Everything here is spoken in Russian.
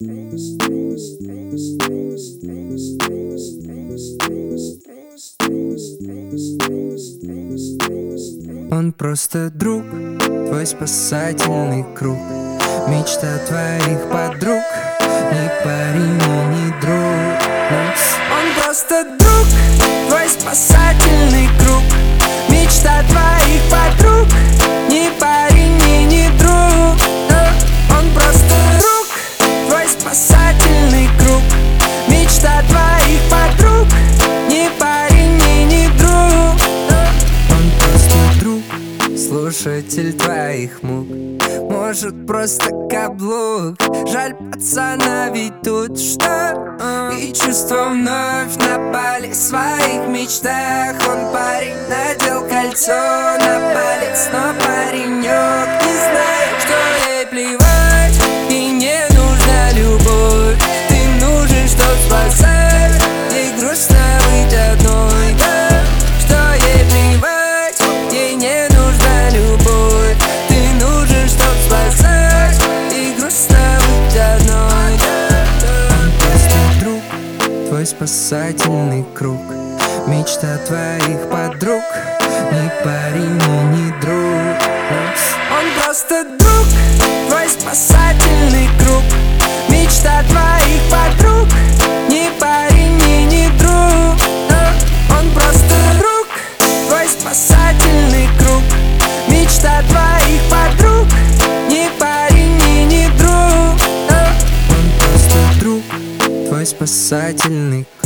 Он просто друг, твой спасательный круг, мечта твоих подруг, ни парень, ни друг. Он просто друг, твой спасательный круг, мечта твоих подруг, ни парень, ни друг. Он просто друг, твой спасательный круг, мечта твоих подруг, ни парень, ни друг. Он просто друг, слушатель твоих мук, может просто каблук. Жаль пацана, ведь тут что? И чувства вновь напали в своих мечтах. Он парень, надел кольцо на палец, но паренек не знает, что ей плевать. Ей не нужна любовь, ты нужен, чтоб спасать. Ей грустно быть одной, да, что ей плевать. Ей не нужна любовь, ты нужен, чтоб спасать. Ей грустно быть одной, да. Он просто друг, твой спасательный круг, мечта твоих подруг, ни парень, ни друг. Он просто друг, твой спасательный круг, мечта твоих подруг, ни парень, ни друг. Он просто друг, твой спасательный круг, мечта твоих подруг, ни парень, ни друг. Он просто друг, твой спасательный круг.